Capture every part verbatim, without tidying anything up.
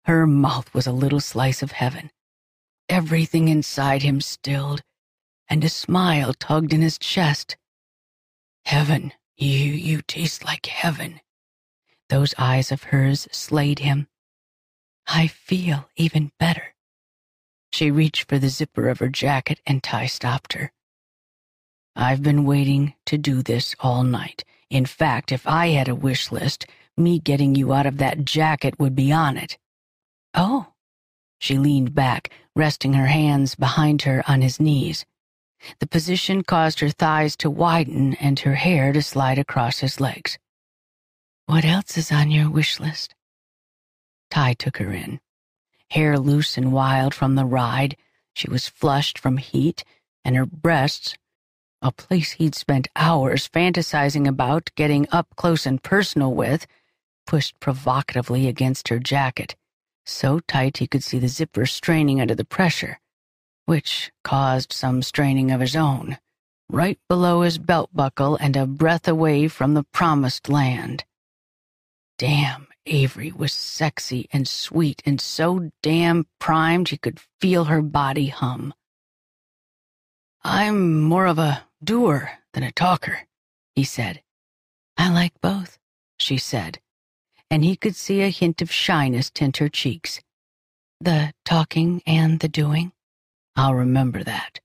Her mouth was a little slice of heaven. Everything inside him stilled, and a smile tugged in his chest. Heaven, you, you taste like heaven. Those eyes of hers slayed him. I feel even better. She reached for the zipper of her jacket, and Ty stopped her. I've been waiting to do this all night. In fact, if I had a wish list, me getting you out of that jacket would be on it. Oh. She leaned back, resting her hands behind her on his knees. The position caused her thighs to widen and her hair to slide across his legs. What else is on your wish list? Ty took her in. Hair loose and wild from the ride, she was flushed from heat, and her breasts, a place he'd spent hours fantasizing about getting up close and personal with, pushed provocatively against her jacket, so tight he could see the zipper straining under the pressure, which caused some straining of his own, right below his belt buckle and a breath away from the promised land. Damn, Avery was sexy and sweet and so damn primed he could feel her body hum. I'm more of a doer than a talker, he said. I like both, she said, and he could see a hint of shyness tint her cheeks. The talking and the doing? I'll remember that.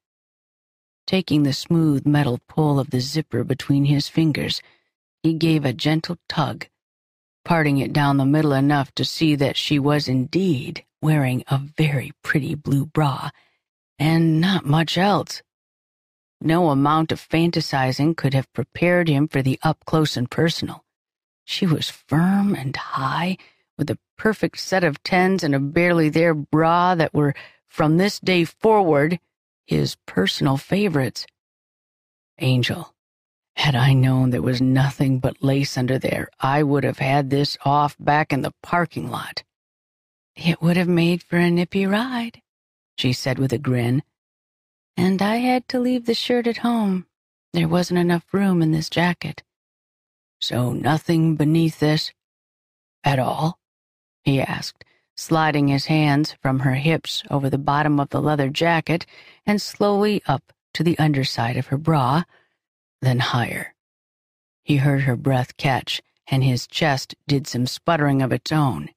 Taking the smooth metal pull of the zipper between his fingers, he gave a gentle tug, parting it down the middle enough to see that she was indeed wearing a very pretty blue bra, and not much else. No amount of fantasizing could have prepared him for the up-close and personal. She was firm and high, with a perfect set of tens and a barely-there bra that were, from this day forward, his personal favorites. Angel, had I known there was nothing but lace under there, I would have had this off back in the parking lot. It would have made for a nippy ride, she said with a grin. And I had to leave the shirt at home. There wasn't enough room in this jacket. So nothing beneath this? At all? He asked, sliding his hands from her hips over the bottom of the leather jacket and slowly up to the underside of her bra, then higher. He heard her breath catch, and his chest did some sputtering of its own.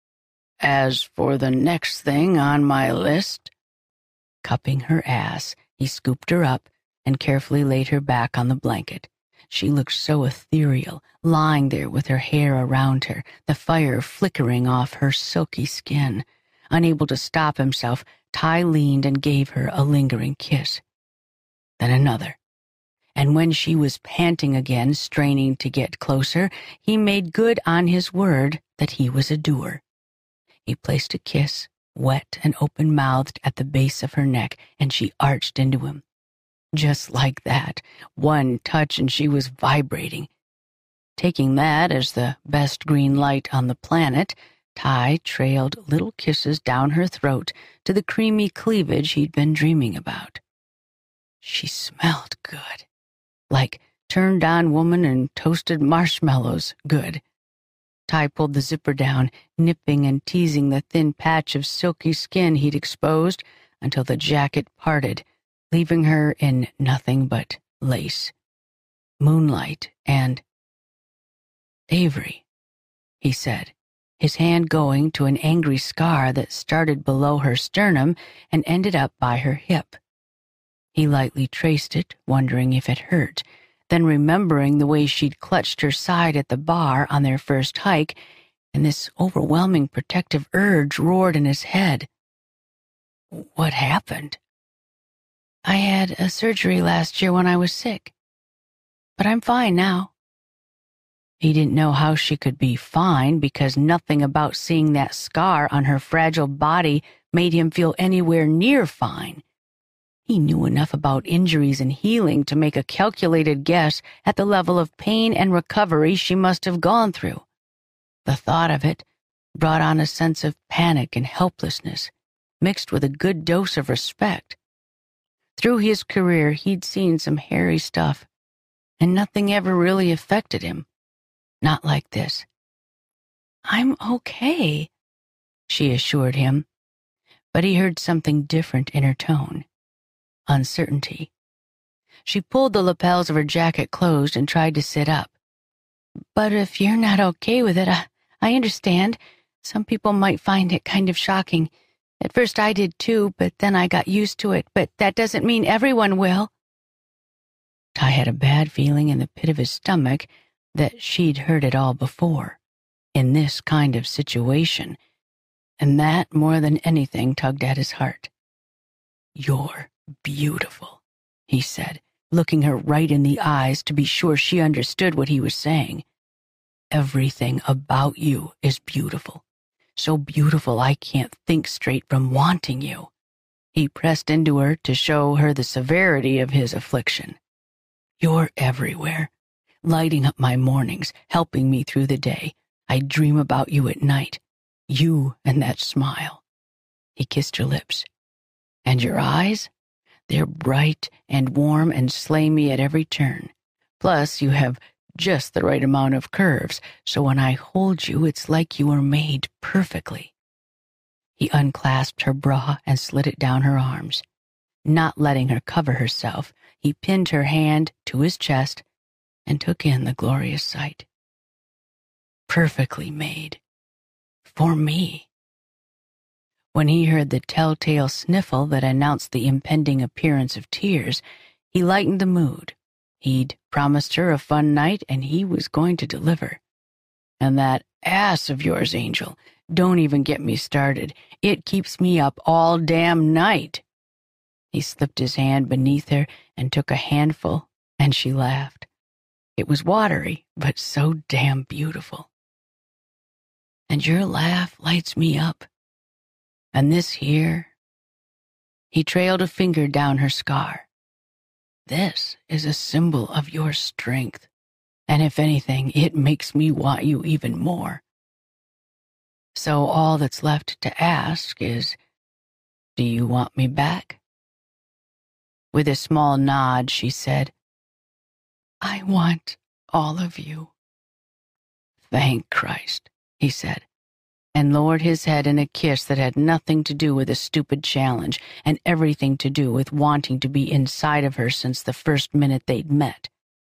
As for the next thing on my list... Cupping her ass, he scooped her up and carefully laid her back on the blanket. She looked so ethereal, lying there with her hair around her, the fire flickering off her silky skin. Unable to stop himself, Ty leaned and gave her a lingering kiss. Then another. And when she was panting again, straining to get closer, he made good on his word that he was a doer. He placed a kiss, wet and open-mouthed, at the base of her neck, and she arched into him. Just like that, one touch and she was vibrating. Taking that as the best green light on the planet, Ty trailed little kisses down her throat to the creamy cleavage he'd been dreaming about. She smelled good, like turned-on woman and toasted marshmallows good. Ty pulled the zipper down, nipping and teasing the thin patch of silky skin he'd exposed until the jacket parted, leaving her in nothing but lace, moonlight, and... Avery, he said, his hand going to an angry scar that started below her sternum and ended up by her hip. He lightly traced it, wondering if it hurt, then remembering the way she'd clutched her side at the bar on their first hike, and this overwhelming protective urge roared in his head. What happened? I had a surgery last year when I was sick, but I'm fine now. He didn't know how she could be fine because nothing about seeing that scar on her fragile body made him feel anywhere near fine. He knew enough about injuries and healing to make a calculated guess at the level of pain and recovery she must have gone through. The thought of it brought on a sense of panic and helplessness, mixed with a good dose of respect. Through his career, he'd seen some hairy stuff, and nothing ever really affected him. Not like this. I'm okay. she assured him, but he heard something different in her tone. Uncertainty. She pulled the lapels of her jacket closed and tried to sit up. But if you're not okay with it, I, I understand. Some people might find it kind of shocking. At first I did too, but then I got used to it. But that doesn't mean everyone will. Ty had a bad feeling in the pit of his stomach that she'd heard it all before, in this kind of situation, and that, more than anything, tugged at his heart. "You're beautiful," he said, looking her right in the eyes to be sure she understood what he was saying. "Everything about you is beautiful. So beautiful I can't think straight from wanting you." He pressed into her to show her the severity of his affliction. "You're everywhere, lighting up my mornings, helping me through the day. I dream about you at night. You and that smile." He kissed her lips. "And your eyes? They're bright and warm and slay me at every turn. Plus, you have just the right amount of curves, so when I hold you, it's like you were made perfectly." He unclasped her bra and slid it down her arms. Not letting her cover herself, he pinned her hand to his chest and took in the glorious sight. Perfectly made. For me. When he heard the telltale sniffle that announced the impending appearance of tears, he lightened the mood. He'd promised her a fun night, and he was going to deliver. "And that ass of yours, Angel, don't even get me started. It keeps me up all damn night." He slipped his hand beneath her and took a handful, and she laughed. It was watery, but so damn beautiful. "And your laugh lights me up. And this here," he trailed a finger down her scar, "this is a symbol of your strength, and if anything, it makes me want you even more. So all that's left to ask is, do you want me back?" With a small nod, she said, "I want all of you." "Thank Christ," he said, and lowered his head in a kiss that had nothing to do with a stupid challenge and everything to do with wanting to be inside of her since the first minute they'd met.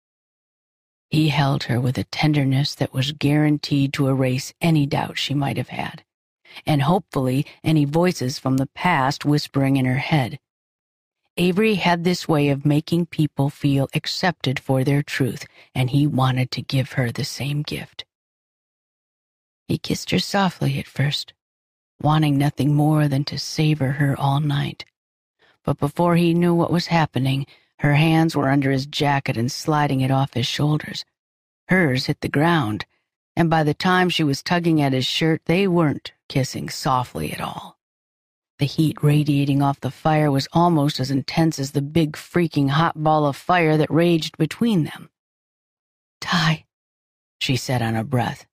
He held her with a tenderness that was guaranteed to erase any doubt she might have had, and hopefully any voices from the past whispering in her head. Avery had this way of making people feel accepted for their truth, and he wanted to give her the same gift. He kissed her softly at first, wanting nothing more than to savor her all night. But before he knew what was happening, her hands were under his jacket and sliding it off his shoulders. Hers hit the ground, and by the time she was tugging at his shirt, they weren't kissing softly at all. The heat radiating off the fire was almost as intense as the big freaking hot ball of fire that raged between them. "Ty," she said on a breath,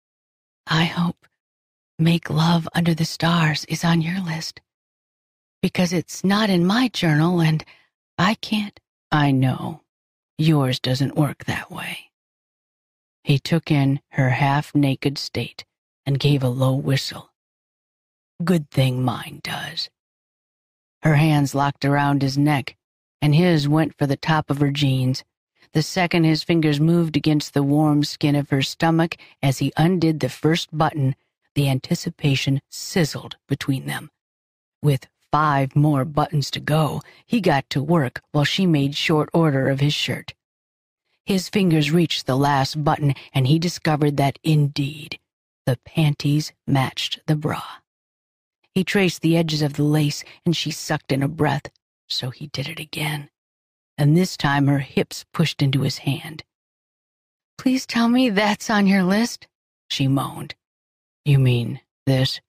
"I hope Make Love Under the Stars is on your list, because it's not in my journal and I can't—" "I know. Yours doesn't work that way." He took in her half-naked state and gave a low whistle. "Good thing mine does." Her hands locked around his neck, and his went for the top of her jeans. The second his fingers moved against the warm skin of her stomach as he undid the first button, the anticipation sizzled between them. With five more buttons to go, he got to work while she made short order of his shirt. His fingers reached the last button, and he discovered that, indeed, the panties matched the bra. He traced the edges of the lace, and she sucked in a breath, so he did it again. And this time her hips pushed into his hand. "Please tell me that's on your list," she moaned. "You mean this?"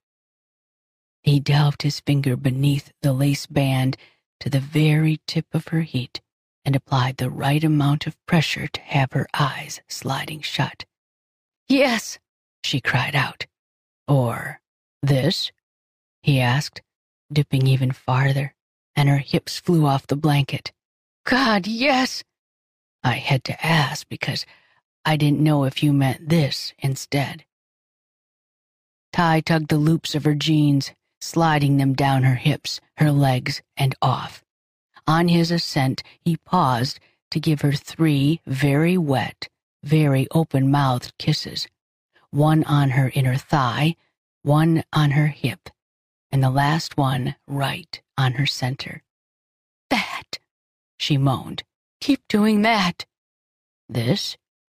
He delved his finger beneath the lace band to the very tip of her heat and applied the right amount of pressure to have her eyes sliding shut. "Yes," she cried out. "Or this?" he asked, dipping even farther, and her hips flew off the blanket. "God, yes!" "I had to ask because I didn't know if you meant this instead." Ty tugged the loops of her jeans, sliding them down her hips, her legs, and off. On his ascent, he paused to give her three very wet, very open-mouthed kisses, one on her inner thigh, one on her hip, and the last one right on her center. "That," she moaned. "Keep doing that." "This?"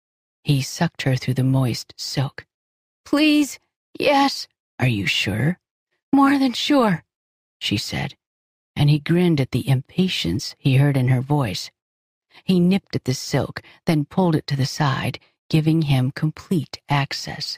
He sucked her through the moist silk. "Please, yes." "Are you sure?" "More than sure," she said, and he grinned at the impatience he heard in her voice. He nipped at the silk, then pulled it to the side, giving him complete access.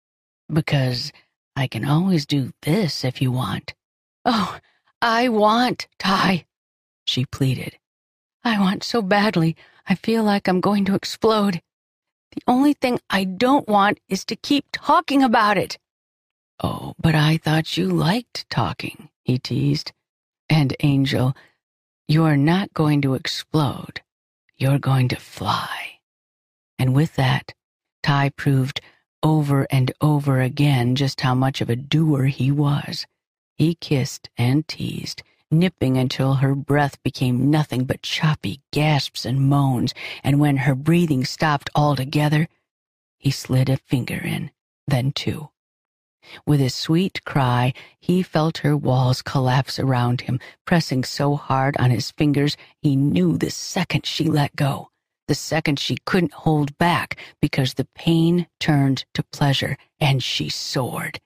"Because I can always do this if you want." "Oh, I want, Ty," she pleaded. "I want so badly, I feel like I'm going to explode. The only thing I don't want is to keep talking about it." "Oh, but I thought you liked talking," he teased. "And, Angel, you're not going to explode. You're going to fly." And with that, Ty proved over and over again just how much of a doer he was. He kissed and teased, nipping until her breath became nothing but choppy gasps and moans, and when her breathing stopped altogether, he slid a finger in, then two. With a sweet cry, he felt her walls collapse around him, pressing so hard on his fingers he knew the second she let go, the second she couldn't hold back because the pain turned to pleasure and she soared.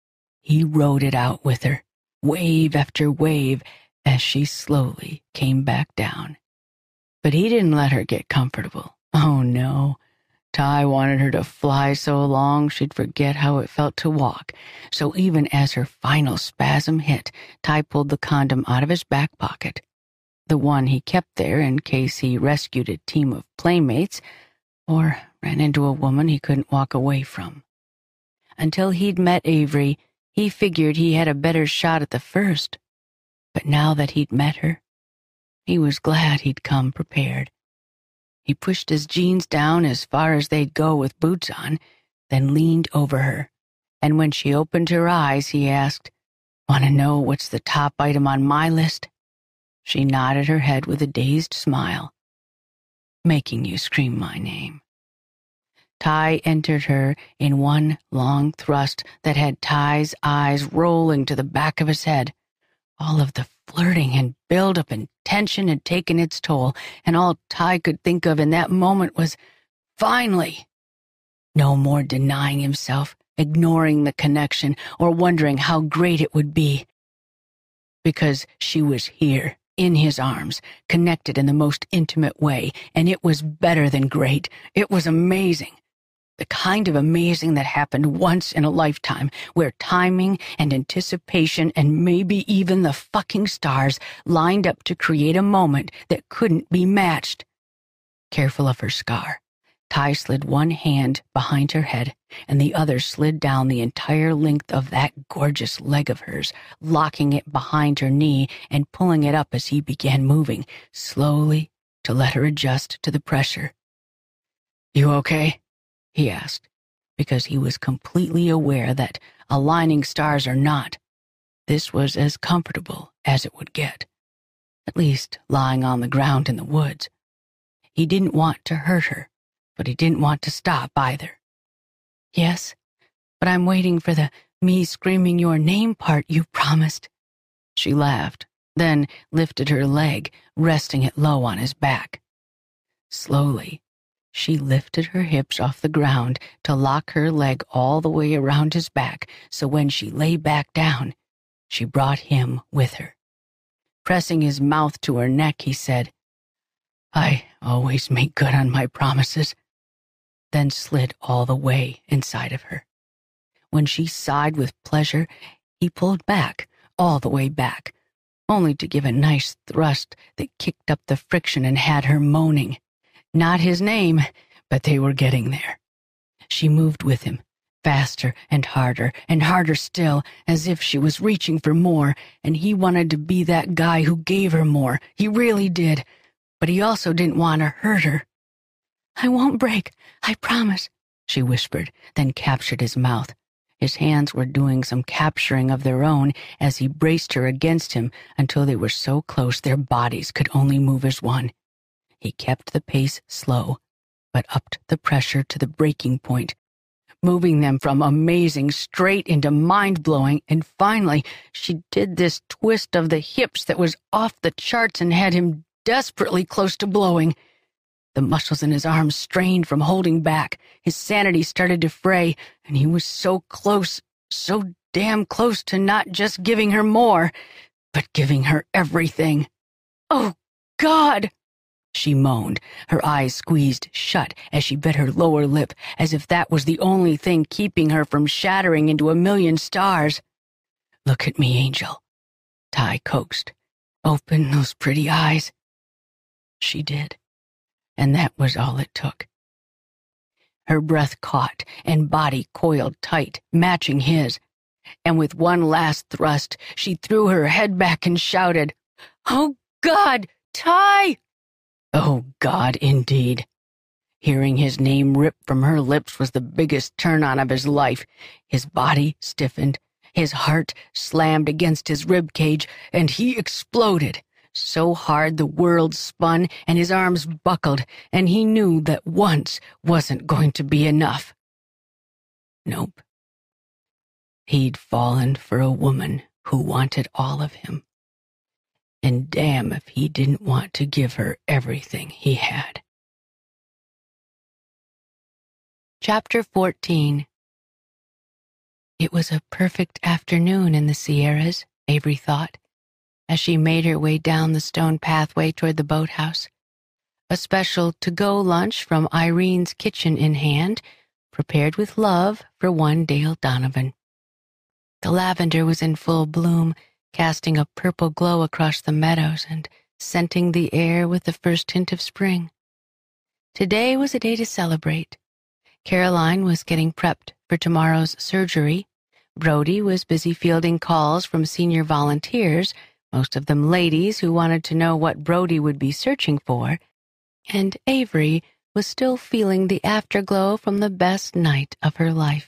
He rode it out with her, wave after wave, as she slowly came back down. But he didn't let her get comfortable. Oh, no. Ty wanted her to fly so long she'd forget how it felt to walk. So even as her final spasm hit, Ty pulled the condom out of his back pocket, the one he kept there in case he rescued a team of playmates or ran into a woman he couldn't walk away from. Until he'd met Avery, he figured he had a better shot at the first. But now that he'd met her, he was glad he'd come prepared. He pushed his jeans down as far as they'd go with boots on, then leaned over her, and when she opened her eyes, he asked, "Want to know what's the top item on my list?" She nodded her head with a dazed smile. "Making you scream my name." Ty entered her in one long thrust that had Ty's eyes rolling to the back of his head. All of the flirting and build-up and tension had taken its toll, and all Ty could think of in that moment was, finally! No more denying himself, ignoring the connection, or wondering how great it would be. Because she was here, in his arms, connected in the most intimate way, and it was better than great. It was amazing. The kind of amazing that happened once in a lifetime, where timing and anticipation and maybe even the fucking stars lined up to create a moment that couldn't be matched. Careful of her scar, Ty slid one hand behind her head, and the other slid down the entire length of that gorgeous leg of hers, locking it behind her knee and pulling it up as he began moving, slowly, to let her adjust to the pressure. "You okay?" he asked, because he was completely aware that, aligning stars or not, this was as comfortable as it would get, at least lying on the ground in the woods. He didn't want to hurt her, but he didn't want to stop either. "Yes, but I'm waiting for the me screaming your name part you promised." She laughed, then lifted her leg, resting it low on his back. Slowly, she lifted her hips off the ground to lock her leg all the way around his back, so when she lay back down, she brought him with her. Pressing his mouth to her neck, he said, "I always make good on my promises," then slid all the way inside of her. When she sighed with pleasure, he pulled back, all the way back, only to give a nice thrust that kicked up the friction and had her moaning. Not his name, but they were getting there. She moved with him, faster and harder and harder still, as if she was reaching for more, and he wanted to be that guy who gave her more. He really did, but he also didn't want to hurt her. "I won't break, I promise," she whispered, then captured his mouth. His hands were doing some capturing of their own as he braced her against him until they were so close their bodies could only move as one. He kept the pace slow, but upped the pressure to the breaking point, moving them from amazing straight into mind-blowing, and finally she did this twist of the hips that was off the charts and had him desperately close to blowing. The muscles in his arms strained from holding back. His sanity started to fray, and he was so close, so damn close to not just giving her more, but giving her everything. "Oh, God!" she moaned, her eyes squeezed shut as she bit her lower lip, as if that was the only thing keeping her from shattering into a million stars. "Look at me, Angel," Ty coaxed. "Open those pretty eyes." She did. And that was all it took. Her breath caught and body coiled tight, matching his. And with one last thrust, she threw her head back and shouted, "Oh, God, Ty!" Oh, God, indeed. Hearing his name rip from her lips was the biggest turn-on of his life. His body stiffened, his heart slammed against his rib cage, and he exploded. So hard the world spun and his arms buckled, and he knew that once wasn't going to be enough. Nope. He'd fallen for a woman who wanted all of him. And damn if he didn't want to give her everything he had. Chapter fourteen. It was a perfect afternoon in the Sierras, Avery thought, as she made her way down the stone pathway toward the boathouse. A special to-go lunch from Irene's kitchen in hand, prepared with love for one Dale Donovan. The lavender was in full bloom, casting a purple glow across the meadows and scenting the air with the first hint of spring. Today was a day to celebrate. Caroline was getting prepped for tomorrow's surgery. Brody was busy fielding calls from senior volunteers, most of them ladies who wanted to know what Brody would be searching for, and Avery was still feeling the afterglow from the best night of her life.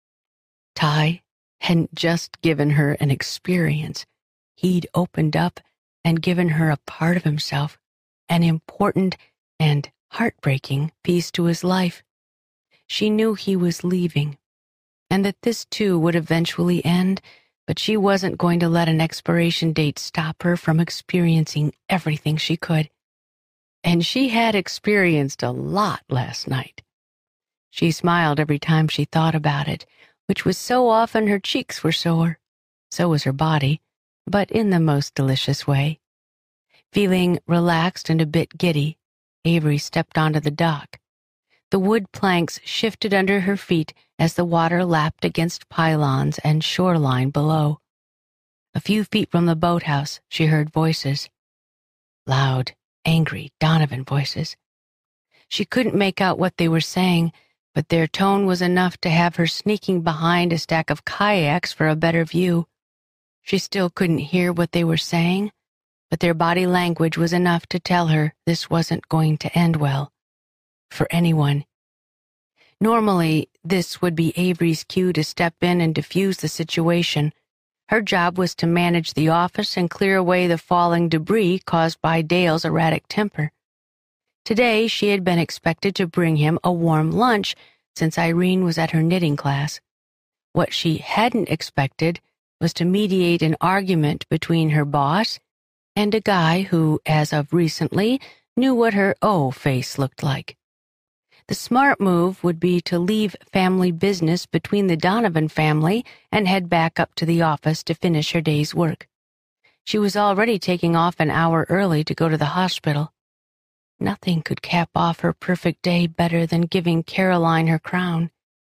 Ty hadn't just given her an experience. He'd opened up and given her a part of himself, an important and heartbreaking piece to his life. She knew he was leaving, and that this too would eventually end, but she wasn't going to let an expiration date stop her from experiencing everything she could. And she had experienced a lot last night. She smiled every time she thought about it, which was so often her cheeks were sore. So was her body, but in the most delicious way. Feeling relaxed and a bit giddy, Avery stepped onto the dock. The wood planks shifted under her feet as the water lapped against pylons and shoreline below. A few feet from the boathouse, she heard voices. Loud, angry Donovan voices. She couldn't make out what they were saying, but their tone was enough to have her sneaking behind a stack of kayaks for a better view. She still couldn't hear what they were saying, but their body language was enough to tell her this wasn't going to end well. For anyone. Normally, this would be Avery's cue to step in and defuse the situation. Her job was to manage the office and clear away the falling debris caused by Dale's erratic temper. Today, she had been expected to bring him a warm lunch since Irene was at her knitting class. What she hadn't expected was to mediate an argument between her boss and a guy who, as of recently, knew what her O face looked like. The smart move would be to leave family business between the Donovan family and head back up to the office to finish her day's work. She was already taking off an hour early to go to the hospital. Nothing could cap off her perfect day better than giving Caroline her crown.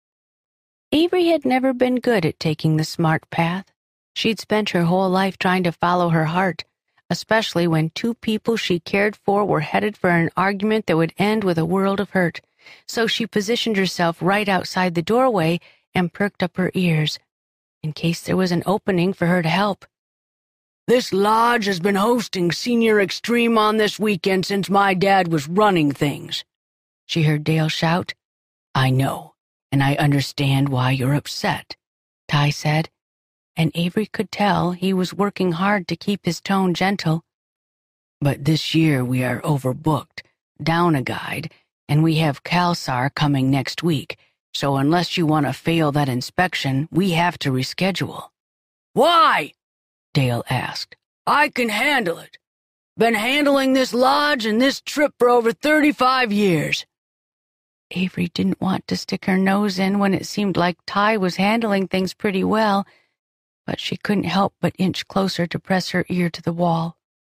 Avery had never been good at taking the smart path. She'd spent her whole life trying to follow her heart, especially when two people she cared for were headed for an argument that would end with a world of hurt. So she positioned herself right outside the doorway and perked up her ears, in case there was an opening for her to help. "This lodge has been hosting Senior Extreme on this weekend since my dad was running things," she heard Dale shout. "I know, and I understand why you're upset," Ty said, and Avery could tell he was working hard to keep his tone gentle. But this year we are overbooked, down a guide, and we have CalSAR coming next week, so unless you want to fail that inspection, we have to reschedule. Why? Dale asked. I can handle it. Been handling this lodge and this trip for over thirty-five years. Avery didn't want to stick her nose in when it seemed like Ty was handling things pretty well, but she couldn't help but inch closer to press her ear to the wall.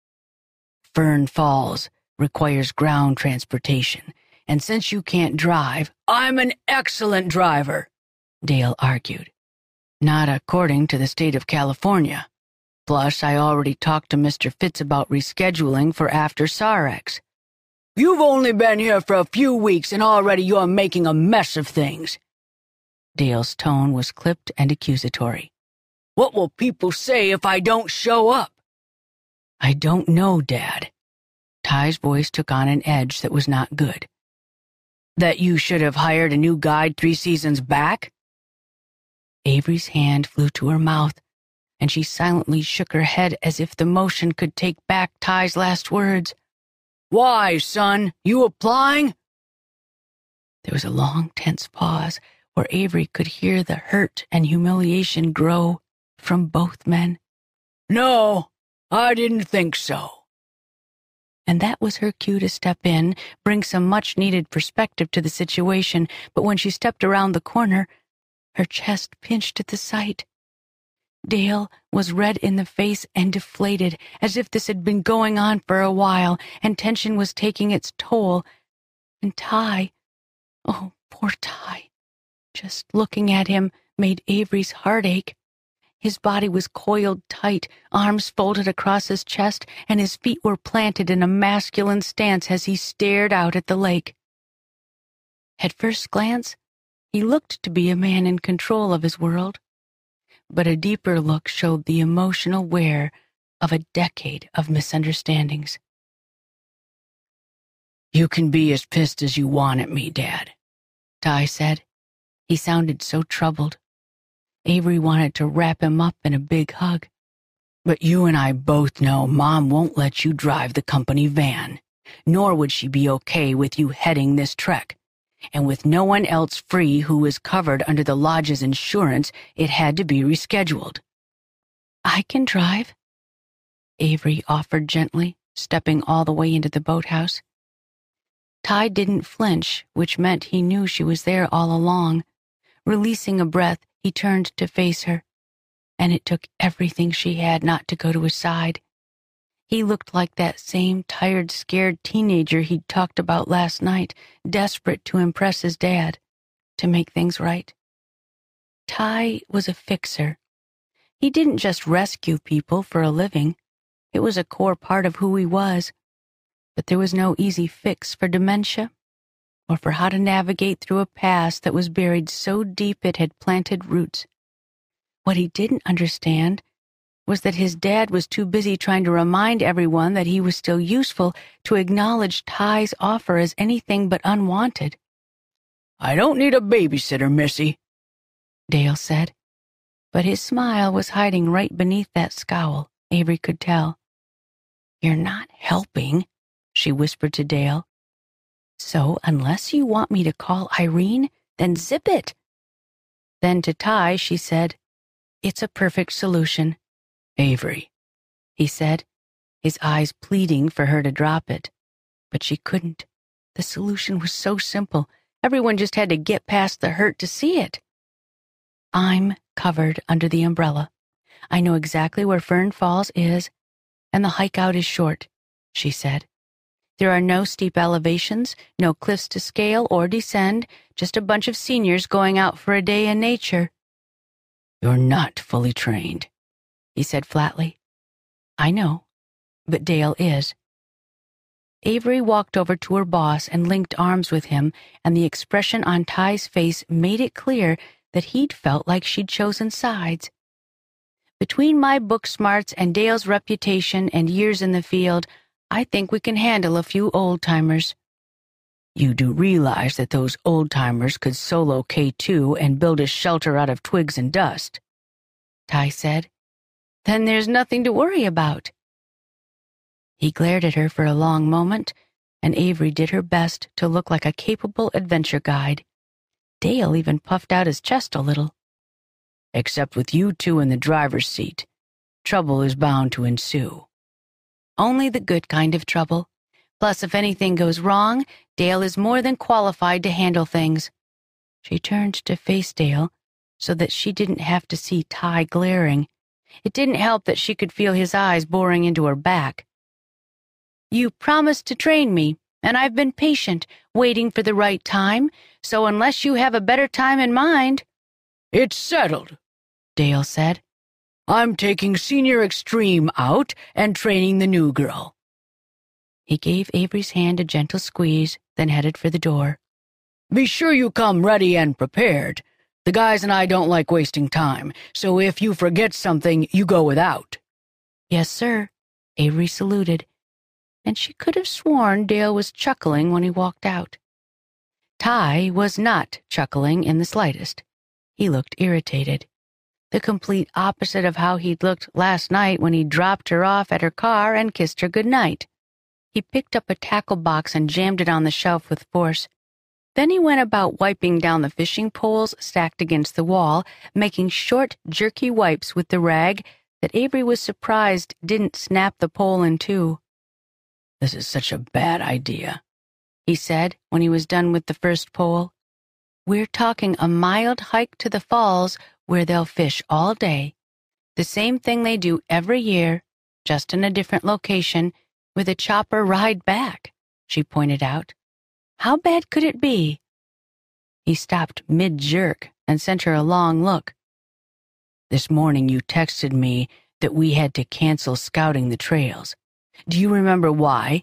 Fern Falls requires ground transportation, and since you can't drive, I'm an excellent driver, Dale argued. Not according to the state of California. Plus, I already talked to Mister Fitz about rescheduling for after Sarex. You've only been here for a few weeks and already you're making a mess of things. Dale's tone was clipped and accusatory. What will people say if I don't show up? I don't know, Dad. Ty's voice took on an edge that was not good. That you should have hired a new guide three seasons back? Avery's hand flew to her mouth, and she silently shook her head as if the motion could take back Ty's last words. Why, son? You applying? There was a long, tense pause where Avery could hear the hurt and humiliation grow from both men. No, I didn't think so. And that was her cue to step in, bring some much-needed perspective to the situation, but when she stepped around the corner, her chest pinched at the sight. Dale was red in the face and deflated, as if this had been going on for a while, and tension was taking its toll. And Ty, oh, poor Ty, just looking at him made Avery's heart ache. His body was coiled tight, arms folded across his chest, and his feet were planted in a masculine stance as he stared out at the lake. At first glance, he looked to be a man in control of his world, but a deeper look showed the emotional wear of a decade of misunderstandings. You can be as pissed as you want at me, Dad, Ty said. He sounded so troubled. Avery wanted to wrap him up in a big hug. But you and I both know Mom won't let you drive the company van, nor would she be okay with you heading this trek. And with no one else free who was covered under the lodge's insurance, it had to be rescheduled. I can drive, Avery offered gently, stepping all the way into the boathouse. Ty didn't flinch, which meant he knew she was there all along. Releasing a breath, he turned to face her, and it took everything she had not to go to his side. He looked like that same tired, scared teenager he'd talked about last night, desperate to impress his dad, to make things right. Ty was a fixer. He didn't just rescue people for a living. It was a core part of who he was. But there was no easy fix for dementia, or for how to navigate through a past that was buried so deep it had planted roots. What he didn't understand was that his dad was too busy trying to remind everyone that he was still useful to acknowledge Ty's offer as anything but unwanted. I don't need a babysitter, Missy, Dale said, but his smile was hiding right beneath that scowl, Avery could tell. You're not helping, she whispered to Dale. So unless you want me to call Irene, then zip it. Then to Ty, she said, It's a perfect solution. Avery, he said, his eyes pleading for her to drop it. But she couldn't. The solution was so simple. Everyone just had to get past the hurt to see it. I'm covered under the umbrella. I know exactly where Fern Falls is, and the hike out is short, she said. There are no steep elevations, no cliffs to scale or descend, just a bunch of seniors going out for a day in nature. You're not fully trained, he said flatly. I know, but Dale is. Avery walked over to her boss and linked arms with him, and the expression on Ty's face made it clear that he'd felt like she'd chosen sides. Between my book smarts and Dale's reputation and years in the field, I think we can handle a few old-timers. You do realize that those old-timers could solo K two and build a shelter out of twigs and dust, Ty said. Then there's nothing to worry about. He glared at her for a long moment, and Avery did her best to look like a capable adventure guide. Dale even puffed out his chest a little. Except with you two in the driver's seat, trouble is bound to ensue. Only the good kind of trouble. Plus, if anything goes wrong, Dale is more than qualified to handle things. She turned to face Dale so that she didn't have to see Ty glaring. It didn't help that she could feel his eyes boring into her back. You promised to train me, and I've been patient, waiting for the right time, so unless you have a better time in mind— It's settled, Dale said. I'm taking Senior Extreme out and training the new girl. He gave Avery's hand a gentle squeeze, then headed for the door. Be sure you come ready and prepared. The guys and I don't like wasting time, so if you forget something, you go without. Yes, sir, Avery saluted, and she could have sworn Dale was chuckling when he walked out. Ty was not chuckling in the slightest. He looked irritated. The complete opposite of how he'd looked last night when he dropped her off at her car and kissed her goodnight. He picked up a tackle box and jammed it on the shelf with force. Then he went about wiping down the fishing poles stacked against the wall, making short, jerky wipes with the rag that Avery was surprised didn't snap the pole in two. This is such a bad idea, he said when he was done with the first pole. We're talking a mild hike to the falls where they'll fish all day. The same thing they do every year, just in a different location, with a chopper ride back, she pointed out. How bad could it be? He stopped mid-jerk and sent her a long look. This morning you texted me that we had to cancel scouting the trails. Do you remember why?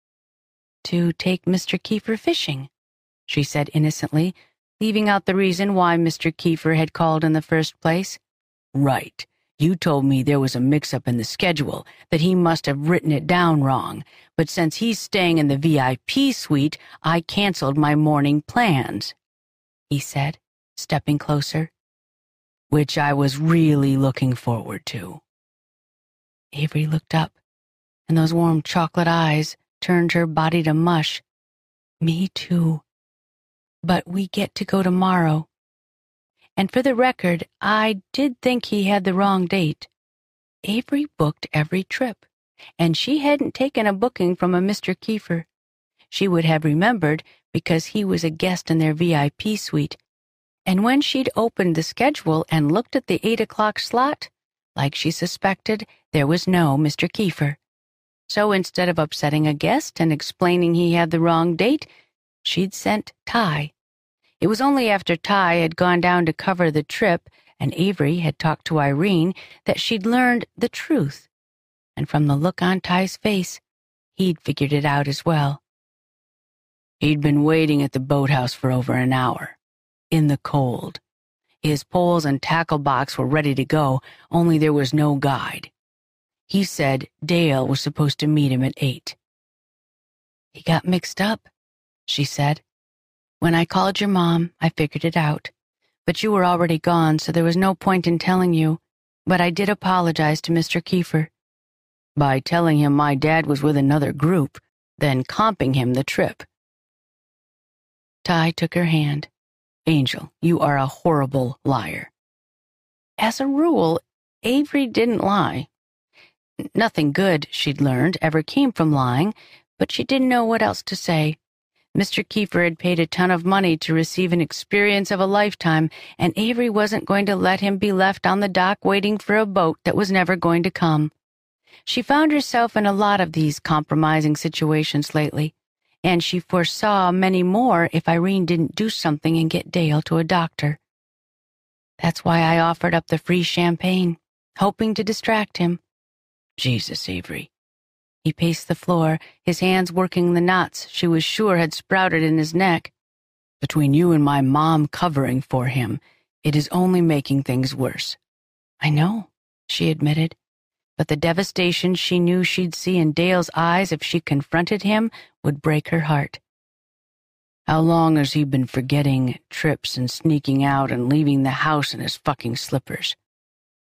To take Mister Kiefer fishing, she said innocently, leaving out the reason why Mister Kiefer had called in the first place. Right. You told me there was a mix-up in the schedule, that he must have written it down wrong, but since he's staying in the V I P suite, I canceled my morning plans, he said, stepping closer. Which I was really looking forward to. Avery looked up, and those warm chocolate eyes turned her body to mush. Me too. But we get to go tomorrow. And for the record, I did think he had the wrong date. Avery booked every trip, and she hadn't taken a booking from a Mister Kiefer. She would have remembered because he was a guest in their V I P suite. And when she'd opened the schedule and looked at the eight o'clock slot, like she suspected, there was no Mister Kiefer. So instead of upsetting a guest and explaining he had the wrong date, she'd sent Ty. It was only after Ty had gone down to cover the trip and Avery had talked to Irene that she'd learned the truth. And from the look on Ty's face, he'd figured it out as well. He'd been waiting at the boathouse for over an hour, in the cold. His poles and tackle box were ready to go, only there was no guide. He said Dale was supposed to meet him at eight. He got mixed up, she said. When I called your mom, I figured it out. But you were already gone, so there was no point in telling you. But I did apologize to Mister Kiefer. By telling him my dad was with another group, then comping him the trip. Ty took her hand. Angel, you are a horrible liar. As a rule, Avery didn't lie. Nothing good, she'd learned, ever came from lying, but she didn't know what else to say. Mister Kiefer had paid a ton of money to receive an experience of a lifetime, and Avery wasn't going to let him be left on the dock waiting for a boat that was never going to come. She found herself in a lot of these compromising situations lately, and she foresaw many more if Irene didn't do something and get Dale to a doctor. That's why I offered up the free champagne, hoping to distract him. Jesus, Avery. He paced the floor, his hands working the knots she was sure had sprouted in his neck. Between you and my mom covering for him, it is only making things worse. I know, she admitted, but the devastation she knew she'd see in Dale's eyes if she confronted him would break her heart. How long has he been forgetting trips and sneaking out and leaving the house in his fucking slippers?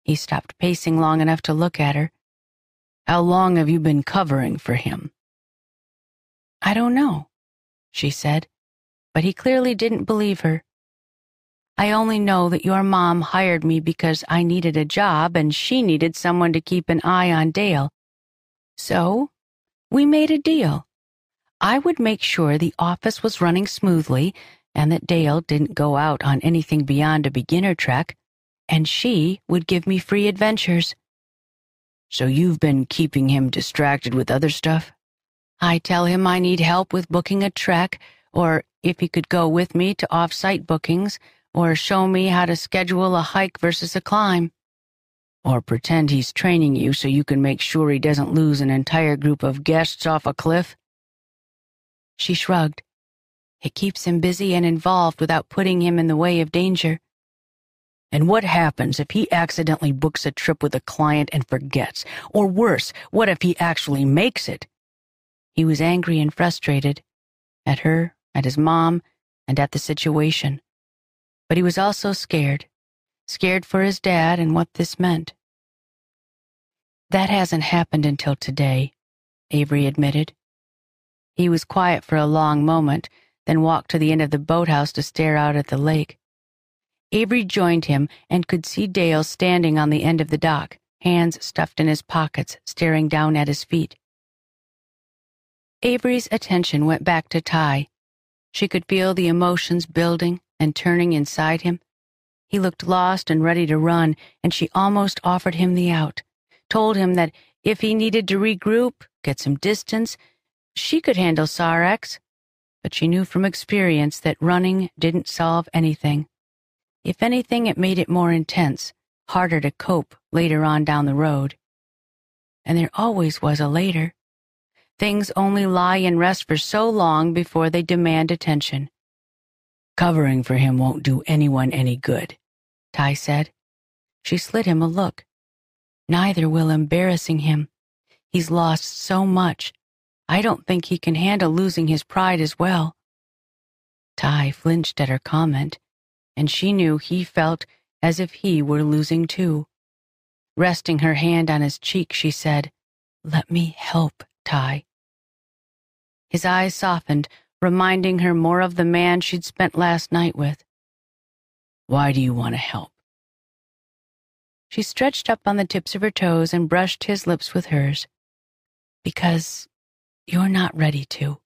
He stopped pacing long enough to look at her. "How long have you been covering for him?" "I don't know," she said, but he clearly didn't believe her. "I only know that your mom hired me because I needed a job and she needed someone to keep an eye on Dale. So, we made a deal. I would make sure the office was running smoothly and that Dale didn't go out on anything beyond a beginner trek, and she would give me free adventures." "So you've been keeping him distracted with other stuff?" "I tell him I need help with booking a trek, or if he could go with me to off-site bookings, or show me how to schedule a hike versus a climb." "Or pretend he's training you so you can make sure he doesn't lose an entire group of guests off a cliff?" She shrugged. "It keeps him busy and involved without putting him in the way of danger." "And what happens if he accidentally books a trip with a client and forgets? Or worse, what if he actually makes it?" He was angry and frustrated, at her, at his mom, and at the situation. But he was also scared, scared for his dad and what this meant. "That hasn't happened until today," Avery admitted. He was quiet for a long moment, then walked to the end of the boathouse to stare out at the lake. Avery joined him and could see Dale standing on the end of the dock, hands stuffed in his pockets, staring down at his feet. Avery's attention went back to Ty. She could feel the emotions building and turning inside him. He looked lost and ready to run, and she almost offered him the out, told him that if he needed to regroup, get some distance, she could handle Sarex. But she knew from experience that running didn't solve anything. If anything, it made it more intense, harder to cope later on down the road. And there always was a later. Things only lie in rest for so long before they demand attention. "Covering for him won't do anyone any good," Ty said. She slid him a look. "Neither will embarrassing him. He's lost so much. I don't think he can handle losing his pride as well." Ty flinched at her comment, and she knew he felt as if he were losing too. Resting her hand on his cheek, she said, "Let me help, Ty." His eyes softened, reminding her more of the man she'd spent last night with. "Why do you want to help?" She stretched up on the tips of her toes and brushed his lips with hers. "Because you're not ready to."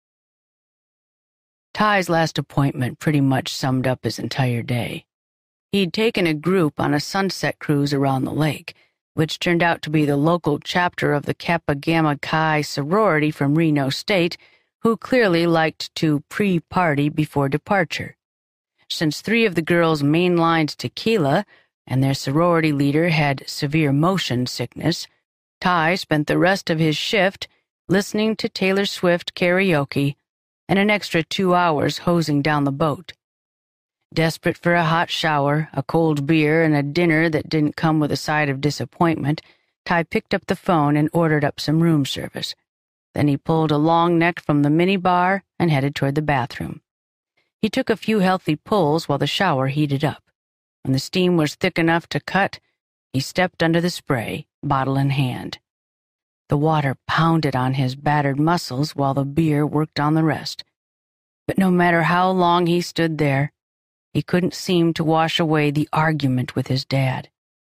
Ty's last appointment pretty much summed up his entire day. He'd taken a group on a sunset cruise around the lake, which turned out to be the local chapter of the Kappa Gamma Chi sorority from Reno State, who clearly liked to pre-party before departure. Since three of the girls mainlined tequila, and their sorority leader had severe motion sickness, Ty spent the rest of his shift listening to Taylor Swift karaoke and an extra two hours hosing down the boat. Desperate for a hot shower, a cold beer, and a dinner that didn't come with a side of disappointment, Ty picked up the phone and ordered up some room service. Then he pulled a long neck from the minibar and headed toward the bathroom. He took a few healthy pulls while the shower heated up. When the steam was thick enough to cut, he stepped under the spray, bottle in hand. The water pounded on his battered muscles while the beer worked on the rest. But no matter how long he stood there, he couldn't seem to wash away the argument with his dad,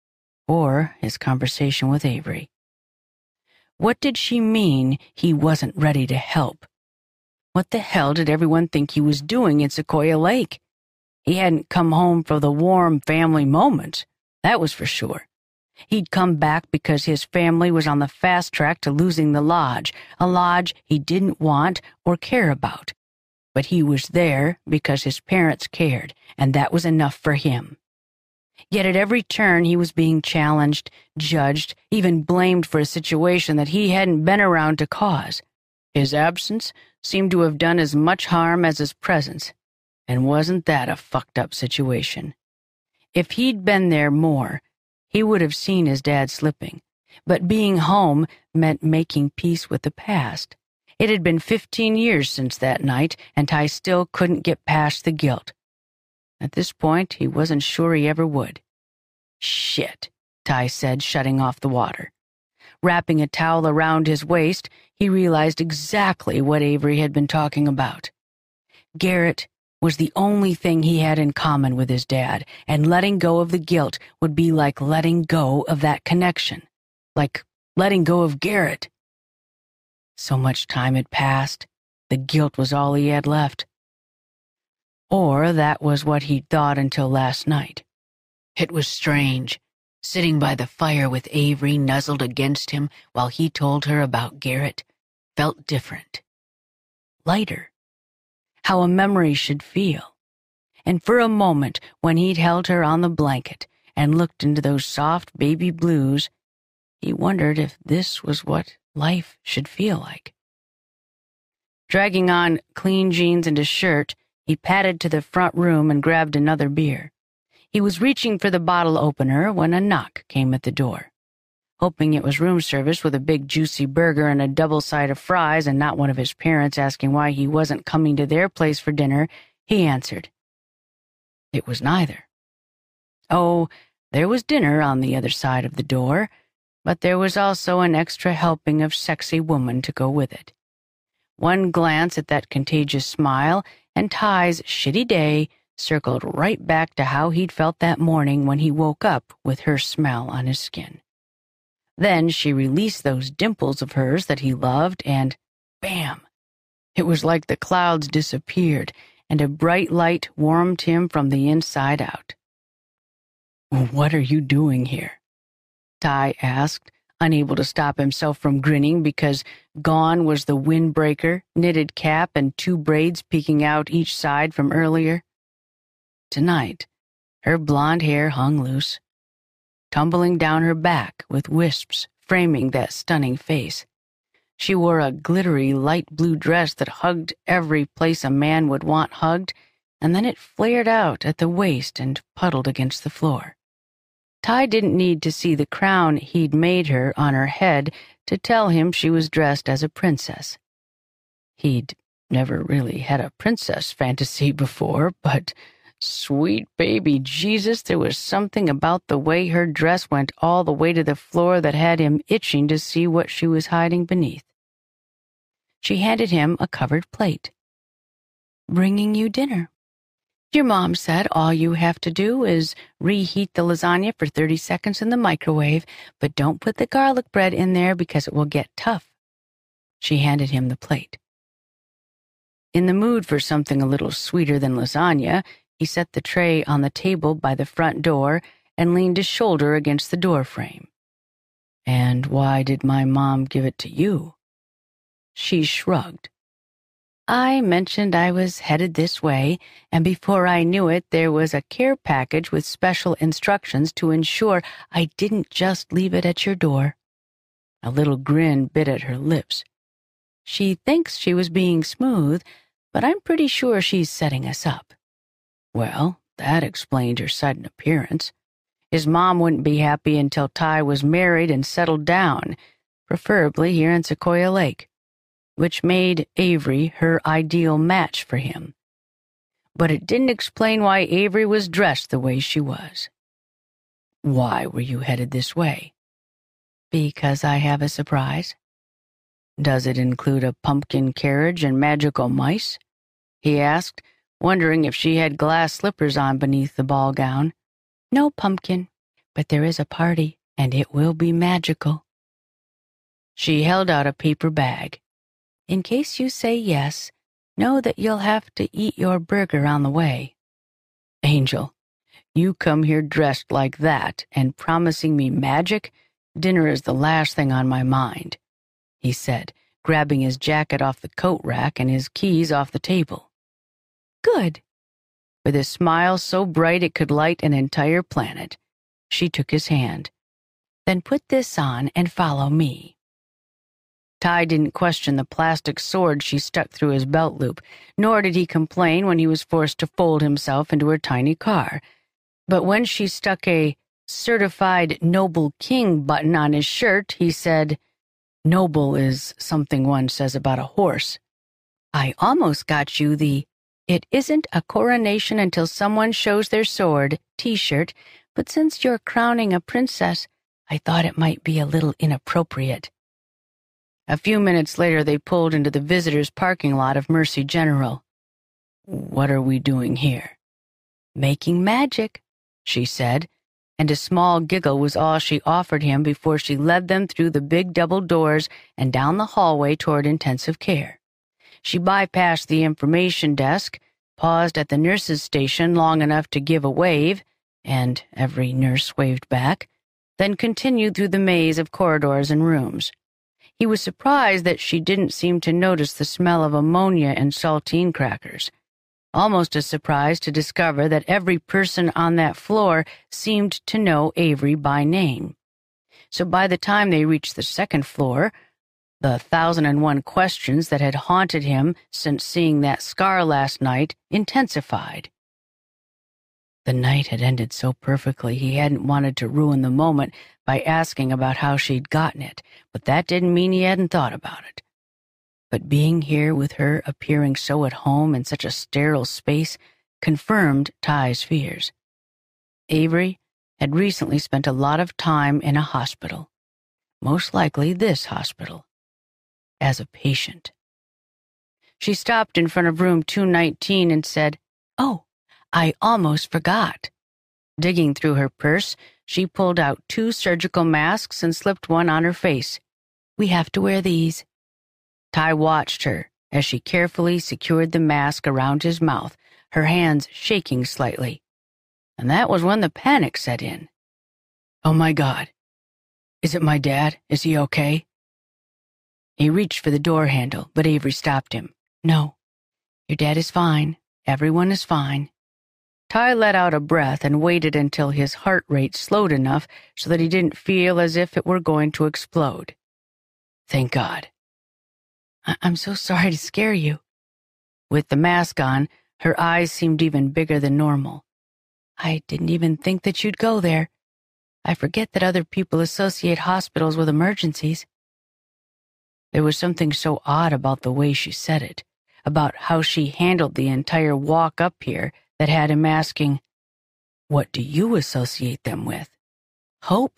or his conversation with Avery. What did she mean he wasn't ready to help? What the hell did everyone think he was doing in Sequoia Lake? He hadn't come home for the warm family moments, that was for sure. He'd come back because his family was on the fast track to losing the lodge, a lodge he didn't want or care about. But he was there because his parents cared, and that was enough for him. Yet at every turn he was being challenged, judged, even blamed for a situation that he hadn't been around to cause. His absence seemed to have done as much harm as his presence, and wasn't that a fucked up situation? If he'd been there more, he would have seen his dad slipping, but being home meant making peace with the past. It had been fifteen years since that night, and Ty still couldn't get past the guilt. At this point, he wasn't sure he ever would. Shit. Ty said, shutting off the water. Wrapping a towel around his waist, he realized exactly what Avery had been talking about. Garrett was the only thing he had in common with his dad, and letting go of the guilt would be like letting go of that connection, like letting go of Garrett. So much time had passed, the guilt was all he had left. Or that was what he'd thought until last night. It was strange, sitting by the fire with Avery nuzzled against him while he told her about Garrett, felt different. Lighter. How a memory should feel. And for a moment, when he'd held her on the blanket and looked into those soft baby blues, he wondered if this was what life should feel like. Dragging on clean jeans and a shirt, he padded to the front room and grabbed another beer. He was reaching for the bottle opener when a knock came at the door. Hoping it was room service with a big juicy burger and a double side of fries and not one of his parents asking why he wasn't coming to their place for dinner, he answered. It was neither. Oh, there was dinner on the other side of the door, but there was also an extra helping of sexy woman to go with it. One glance at that contagious smile, and Ty's shitty day circled right back to how he'd felt that morning when he woke up with her smell on his skin. Then she released those dimples of hers that he loved, and bam! It was like the clouds disappeared, and a bright light warmed him from the inside out. "What are you doing here?" Ty asked, unable to stop himself from grinning because gone was the windbreaker, knitted cap, and two braids peeking out each side from earlier. Tonight, her blonde hair hung loose, tumbling down her back with wisps framing that stunning face. She wore a glittery light blue dress that hugged every place a man would want hugged, and then it flared out at the waist and puddled against the floor. Ty didn't need to see the crown he'd made her on her head to tell him she was dressed as a princess. He'd never really had a princess fantasy before, but sweet baby Jesus, there was something about the way her dress went all the way to the floor that had him itching to see what she was hiding beneath. She handed him a covered plate. "Bringing you dinner. Your mom said all you have to do is reheat the lasagna for thirty seconds in the microwave, but don't put the garlic bread in there because it will get tough." She handed him the plate. In the mood for something a little sweeter than lasagna, he set the tray on the table by the front door and leaned his shoulder against the doorframe. "And why did my mom give it to you?" She shrugged. "I mentioned I was headed this way, and before I knew it, there was a care package with special instructions to ensure I didn't just leave it at your door." A little grin bit at her lips. "She thinks she was being smooth, but I'm pretty sure she's setting us up." Well, that explained her sudden appearance. His mom wouldn't be happy until Ty was married and settled down, preferably here in Sequoia Lake, which made Avery her ideal match for him. But it didn't explain why Avery was dressed the way she was. "Why were you headed this way?" "Because I have a surprise." "Does it include a pumpkin carriage and magical mice?" he asked, wondering if she had glass slippers on beneath the ball gown. "No pumpkin, but there is a party, and it will be magical." She held out a paper bag. "In case you say yes, know that you'll have to eat your burger on the way." "Angel, you come here dressed like that and promising me magic? Dinner is the last thing on my mind," he said, grabbing his jacket off the coat rack and his keys off the table. "Good." With a smile so bright it could light an entire planet, she took his hand. "Then put this on and follow me." Ty didn't question the plastic sword she stuck through his belt loop, nor did he complain when he was forced to fold himself into her tiny car. But when she stuck a certified Noble King button on his shirt, he said, "Noble is something one says about a horse. I almost got you the 'It isn't a coronation until someone shows their sword' t-shirt, but since you're crowning a princess, I thought it might be a little inappropriate." A few minutes later, they pulled into the visitors' parking lot of Mercy General. "What are we doing here?" "Making magic," she said, and a small giggle was all she offered him before she led them through the big double doors and down the hallway toward intensive care. She bypassed the information desk, paused at the nurse's station long enough to give a wave, and every nurse waved back, then continued through the maze of corridors and rooms. He was surprised that she didn't seem to notice the smell of ammonia and saltine crackers. Almost as surprised to discover that every person on that floor seemed to know Avery by name. So by the time they reached the second floor, the thousand and one questions that had haunted him since seeing that scar last night intensified. The night had ended so perfectly he hadn't wanted to ruin the moment by asking about how she'd gotten it, but that didn't mean he hadn't thought about it. But being here with her appearing so at home in such a sterile space confirmed Ty's fears. Avery had recently spent a lot of time in a hospital, most likely this hospital, as a patient. She stopped in front of room two nineteen and said, "Oh, I almost forgot." Digging through her purse, she pulled out two surgical masks and slipped one on her face. "We have to wear these." Ty watched her as she carefully secured the mask around his mouth, her hands shaking slightly. And that was when the panic set in. "Oh my God. Is it my dad? Is he okay?" He reached for the door handle, but Avery stopped him. "No. Your dad is fine. Everyone is fine." Ty let out a breath and waited until his heart rate slowed enough so that he didn't feel as if it were going to explode. "Thank God." I- I'm so sorry to scare you." With the mask on, her eyes seemed even bigger than normal. "I didn't even think that you'd go there. I forget that other people associate hospitals with emergencies." There was something so odd about the way she said it, about how she handled the entire walk up here, that had him asking, "What do you associate them with? Hope?"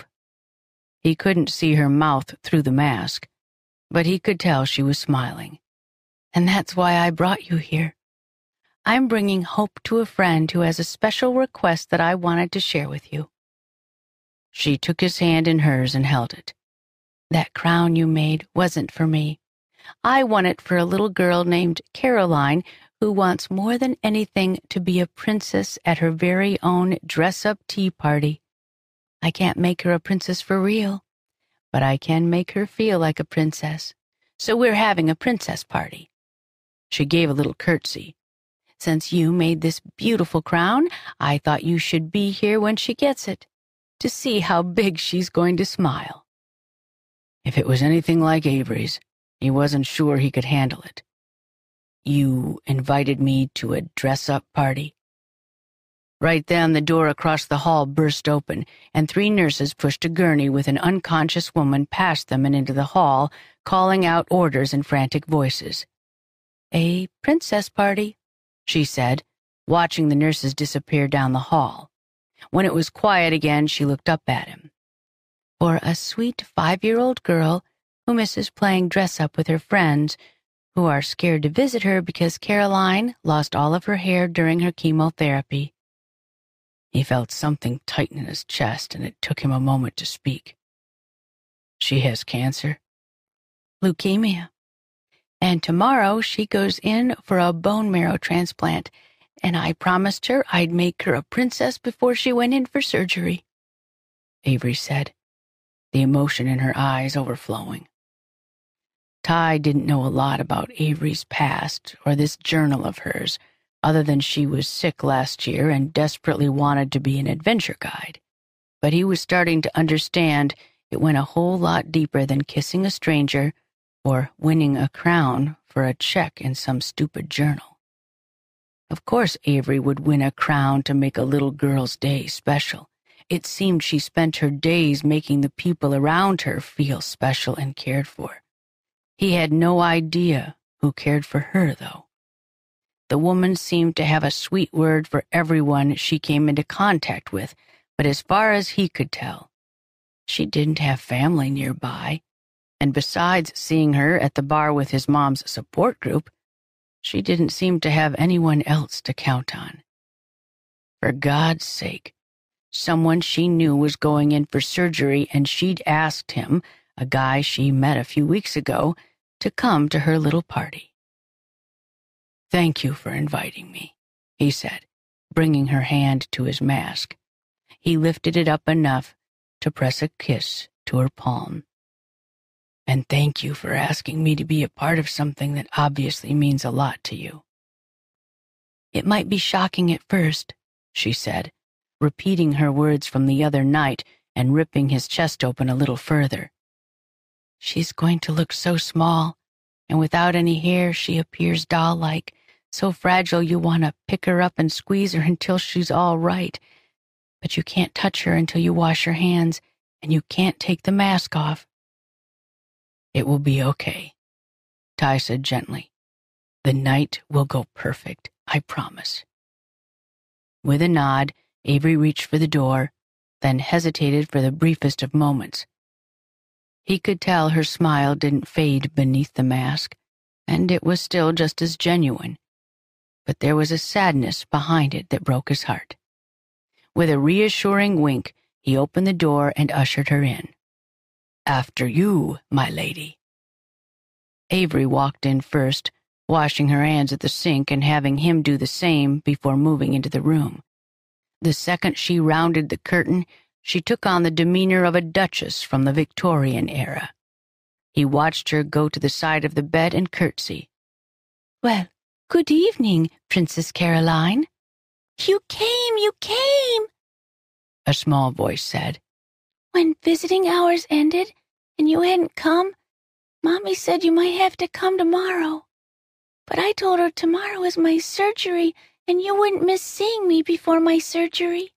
He couldn't see her mouth through the mask, but he could tell she was smiling. "And that's why I brought you here. I'm bringing hope to a friend who has a special request that I wanted to share with you." She took his hand in hers and held it. "That crown you made wasn't for me. I won it for a little girl named Caroline who wants more than anything to be a princess at her very own dress-up tea party. I can't make her a princess for real, but I can make her feel like a princess. So we're having a princess party." She gave a little curtsy. "Since you made this beautiful crown, I thought you should be here when she gets it, to see how big she's going to smile." If it was anything like Avery's, he wasn't sure he could handle it. "You invited me to a dress-up party?" Right then, the door across the hall burst open, and three nurses pushed a gurney with an unconscious woman past them and into the hall, calling out orders in frantic voices. "A princess party," she said, watching the nurses disappear down the hall. When it was quiet again, she looked up at him. "For a sweet five-year-old girl who misses playing dress-up with her friends, who are scared to visit her because Caroline lost all of her hair during her chemotherapy." He felt something tighten in his chest, and it took him a moment to speak. "She has cancer?" "Leukemia. And tomorrow she goes in for a bone marrow transplant, and I promised her I'd make her a princess before she went in for surgery," Avery said, the emotion in her eyes overflowing. Ty didn't know a lot about Avery's past or this journal of hers, other than she was sick last year and desperately wanted to be an adventure guide. But he was starting to understand it went a whole lot deeper than kissing a stranger or winning a crown for a check in some stupid journal. Of course Avery would win a crown to make a little girl's day special. It seemed she spent her days making the people around her feel special and cared for. He had no idea who cared for her, though. The woman seemed to have a sweet word for everyone she came into contact with, but as far as he could tell, She didn't have family nearby, and besides seeing her at the bar with his mom's support group, she didn't seem to have anyone else to count on. For God's sake, someone she knew was going in for surgery, and she'd asked him, a guy she met a few weeks ago, to come to her little party. "Thank you for inviting me," he said, bringing her hand to his mask. He lifted it up enough to press a kiss to her palm. "And thank you for asking me to be a part of something that obviously means a lot to you." "It might be shocking at first," she said, repeating her words from the other night and ripping his chest open a little further. "She's going to look so small, and without any hair she appears doll-like, so fragile you want to pick her up and squeeze her until she's all right. But you can't touch her until you wash your hands, and you can't take the mask off." "It will be okay," Ty said gently. "The night will go perfect, I promise." With a nod, Avery reached for the door, then hesitated for the briefest of moments. He could tell her smile didn't fade beneath the mask, and it was still just as genuine. But there was a sadness behind it that broke his heart. With a reassuring wink, he opened the door and ushered her in. "After you, my lady." Avery walked in first, washing her hands at the sink and having him do the same before moving into the room. The second she rounded the curtain, she took on the demeanor of a duchess from the Victorian era. He watched her go to the side of the bed and curtsy. "Well, good evening, Princess Caroline." "You came, you came," a small voice said. "When visiting hours ended and you hadn't come, Mommy said you might have to come tomorrow. But I told her tomorrow is my surgery and you wouldn't miss seeing me before my surgery."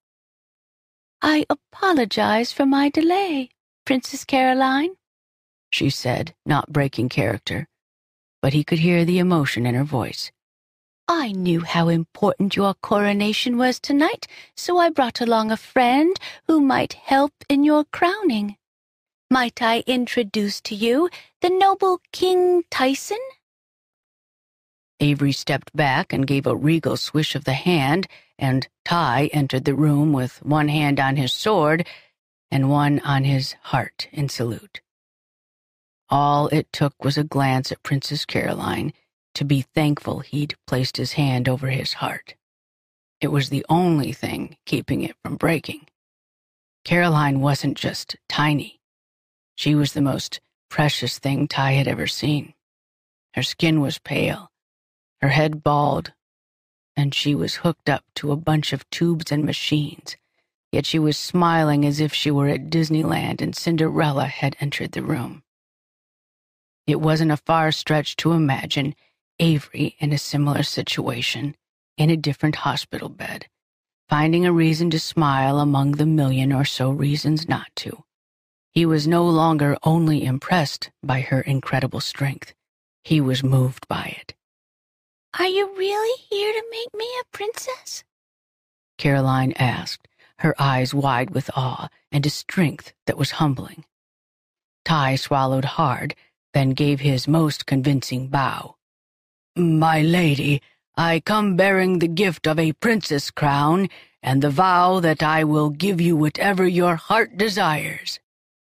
"I apologize for my delay, Princess Caroline," she said, not breaking character, but he could hear the emotion in her voice. "I knew how important your coronation was tonight, so I brought along a friend who might help in your crowning. Might I introduce to you the noble King Tyson?" Avery stepped back and gave a regal swish of the hand, and Ty entered the room with one hand on his sword and one on his heart in salute. All it took was a glance at Princess Caroline to be thankful he'd placed his hand over his heart. It was the only thing keeping it from breaking. Caroline wasn't just tiny. She was the most precious thing Ty had ever seen. Her skin was pale, her head bald, and she was hooked up to a bunch of tubes and machines, yet she was smiling as if she were at Disneyland and Cinderella had entered the room. It wasn't a far stretch to imagine Avery in a similar situation, in a different hospital bed, finding a reason to smile among the million or so reasons not to. He was no longer only impressed by her incredible strength. He was moved by it. "Are you really here to make me a princess?" Caroline asked, her eyes wide with awe and a strength that was humbling. Ty swallowed hard, then gave his most convincing bow. "My lady, I come bearing the gift of a princess crown and the vow that I will give you whatever your heart desires."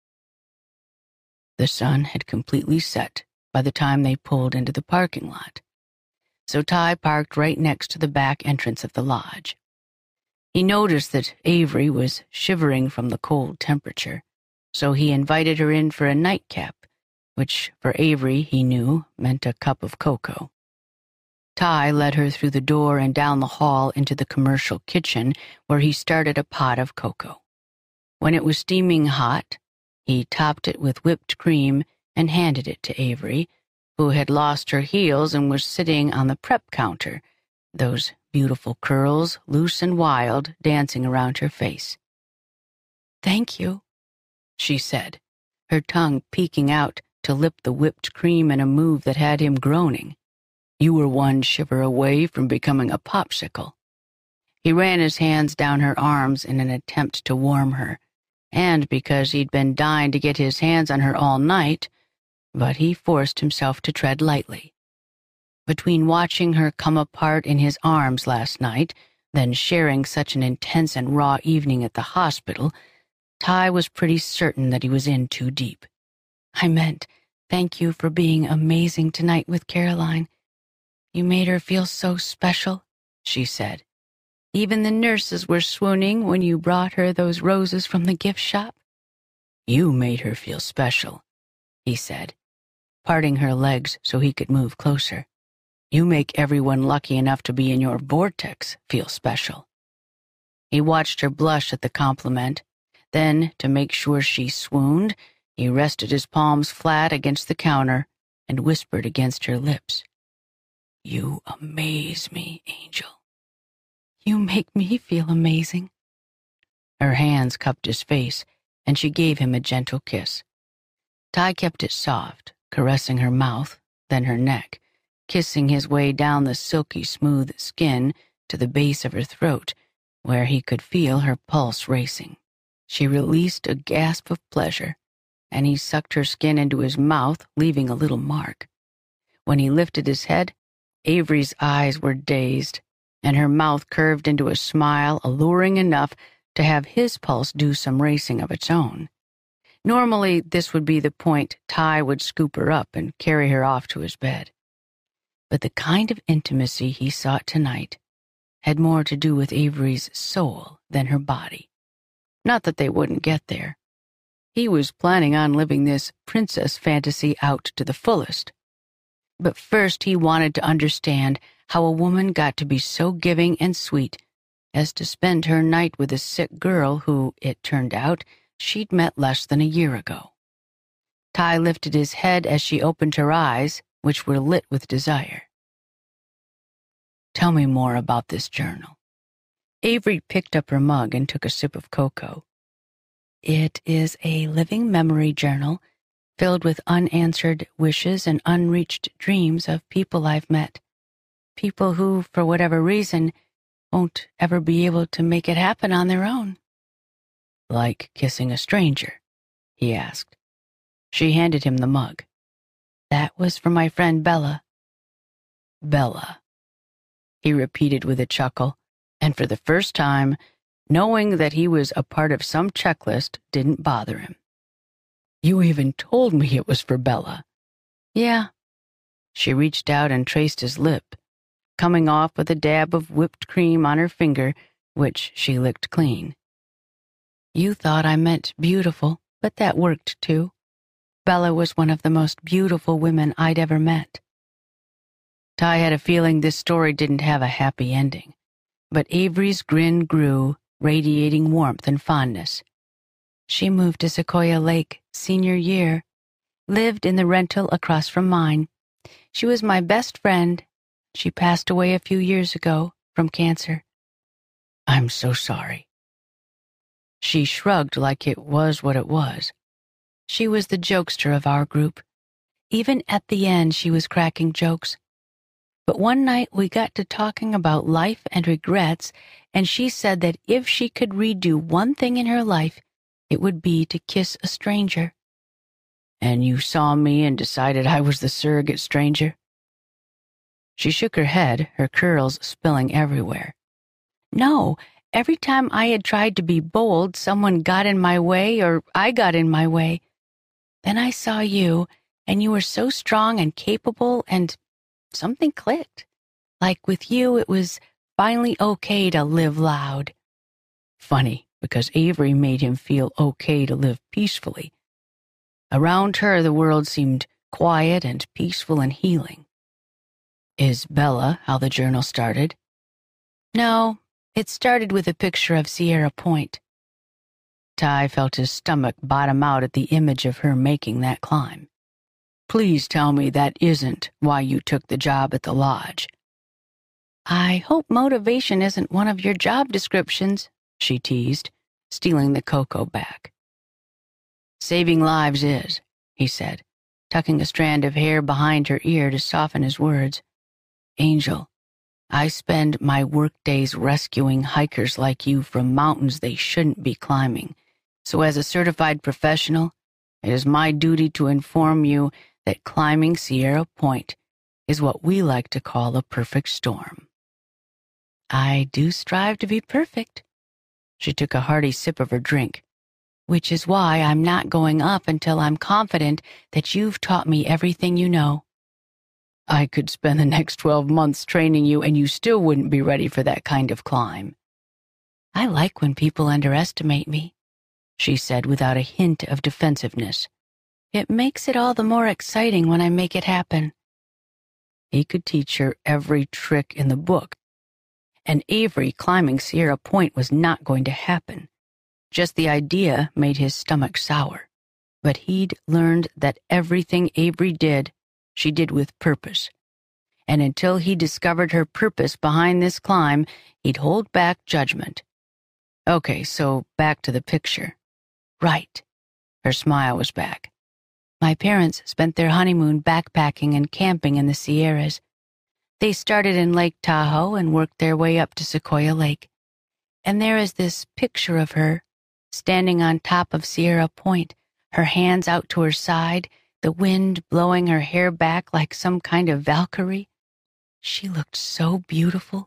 The sun had completely set by the time they pulled into the parking lot, so Ty parked right next to the back entrance of the lodge. He noticed that Avery was shivering from the cold temperature, so he invited her in for a nightcap, which for Avery, he knew, meant a cup of cocoa. Ty led her through the door and down the hall into the commercial kitchen, where he started a pot of cocoa. When it was steaming hot, he topped it with whipped cream and handed it to Avery, who had lost her heels and was sitting on the prep counter, those beautiful curls, loose and wild, dancing around her face. "Thank you," she said, her tongue peeking out to lip the whipped cream in a move that had him groaning. You were one shiver away from becoming a popsicle. He ran his hands down her arms in an attempt to warm her, and because he'd been dying to get his hands on her all night, but he forced himself to tread lightly. Between watching her come apart in his arms last night, then sharing such an intense and raw evening at the hospital, Ty was pretty certain that he was in too deep. I meant, thank you for being amazing tonight with Caroline. You made her feel so special, she said. Even the nurses were swooning when you brought her those roses from the gift shop. You made her feel special, he said, parting her legs so he could move closer. You make everyone lucky enough to be in your vortex feel special. He watched her blush at the compliment. Then, to make sure she swooned, he rested his palms flat against the counter and whispered against her lips. You amaze me, Angel. You make me feel amazing. Her hands cupped his face, and she gave him a gentle kiss. Ty kept it soft, caressing her mouth, then her neck, kissing his way down the silky smooth skin to the base of her throat, where he could feel her pulse racing. She released a gasp of pleasure, and he sucked her skin into his mouth, leaving a little mark. When he lifted his head, Avery's eyes were dazed, and her mouth curved into a smile alluring enough to have his pulse do some racing of its own. Normally, this would be the point Ty would scoop her up and carry her off to his bed. But the kind of intimacy he sought tonight had more to do with Avery's soul than her body. Not that they wouldn't get there. He was planning on living this princess fantasy out to the fullest. But first he wanted to understand how a woman got to be so giving and sweet as to spend her night with a sick girl who, it turned out, she'd met less than a year ago. Ty lifted his head as she opened her eyes, which were lit with desire. Tell me more about this journal. Avery picked up her mug and took a sip of cocoa. It is a living memory journal filled with unanswered wishes and unreached dreams of people I've met. People who, for whatever reason, won't ever be able to make it happen on their own. Like kissing a stranger? He asked. She handed him the mug. That was for my friend Bella. Bella, he repeated with a chuckle, and for the first time, knowing that he was a part of some checklist didn't bother him. You even told me it was for Bella. Yeah. She reached out and traced his lip, coming off with a dab of whipped cream on her finger, which she licked clean. You thought I meant beautiful, but that worked too. Bella was one of the most beautiful women I'd ever met. Ty had a feeling this story didn't have a happy ending, but Avery's grin grew, radiating warmth and fondness. She moved to Sequoia Lake senior year, lived in the rental across from mine. She was my best friend. She passed away a few years ago from cancer. I'm so sorry. She shrugged like it was what it was. She was the jokester of our group. Even at the end, she was cracking jokes. But one night we got to talking about life and regrets, and she said that if she could redo one thing in her life, it would be to kiss a stranger. And you saw me and decided I was the surrogate stranger? She shook her head, her curls spilling everywhere. No, every time I had tried to be bold, someone got in my way or I got in my way. Then I saw you, and you were so strong and capable, and something clicked. Like with you, it was finally okay to live loud. Funny, because Avery made him feel okay to live peacefully. Around her, the world seemed quiet and peaceful and healing. Is Bella how the journal started? No, it started with a picture of Sierra Point. Ty felt his stomach bottom out at the image of her making that climb. Please tell me that isn't why you took the job at the lodge. I hope motivation isn't one of your job descriptions, she teased, stealing the cocoa back. Saving lives is, he said, tucking a strand of hair behind her ear to soften his words. Angel, I spend my workdays rescuing hikers like you from mountains they shouldn't be climbing, So as a certified professional, it is my duty to inform you that climbing Sierra Point is what we like to call a perfect storm. I do strive to be perfect. She took a hearty sip of her drink, which is why I'm not going up until I'm confident that you've taught me everything you know. I could spend the next twelve months training you and you still wouldn't be ready for that kind of climb. I like when people underestimate me, she said without a hint of defensiveness. It makes it all the more exciting when I make it happen. He could teach her every trick in the book, and Avery climbing Sierra Point was not going to happen. Just the idea made his stomach sour. But he'd learned that everything Avery did, she did with purpose. And until he discovered her purpose behind this climb, he'd hold back judgment. Okay, so back to the picture. Right. Her smile was back. My parents spent their honeymoon backpacking and camping in the Sierras. They started in Lake Tahoe and worked their way up to Sequoia Lake. And there is this picture of her, standing on top of Sierra Point, her hands out to her side, the wind blowing her hair back like some kind of Valkyrie. She looked so beautiful.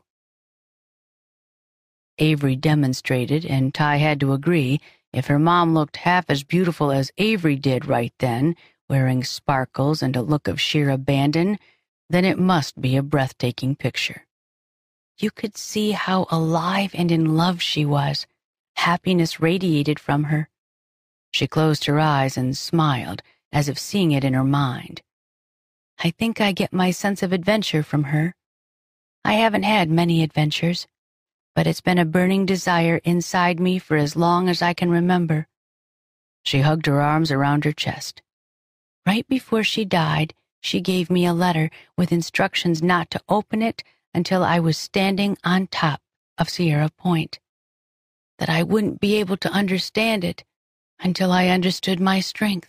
Avery demonstrated, and Ty had to agree, if her mom looked half as beautiful as Avery did right then, wearing sparkles and a look of sheer abandon, then it must be a breathtaking picture. You could see how alive and in love she was. Happiness radiated from her. She closed her eyes and smiled, as if seeing it in her mind. I think I get my sense of adventure from her. I haven't had many adventures, but it's been a burning desire inside me for as long as I can remember. She hugged her arms around her chest. Right before she died, she gave me a letter with instructions not to open it until I was standing on top of Sierra Point, that I wouldn't be able to understand it until I understood my strength.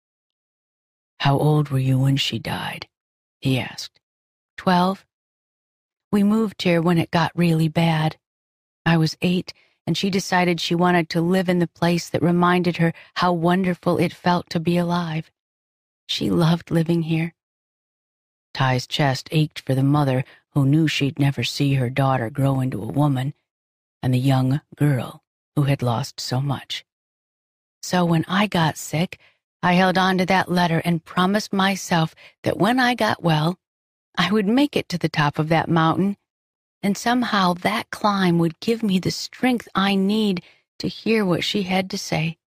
How old were you when she died? He asked. Twelve. We moved here when it got really bad. I was eight, and she decided she wanted to live in the place that reminded her how wonderful it felt to be alive. She loved living here. Ty's chest ached for the mother who knew she'd never see her daughter grow into a woman, and the young girl who had lost so much. So when I got sick, I held on to that letter and promised myself that when I got well, I would make it to the top of that mountain, and somehow that climb would give me the strength I need to hear what she had to say.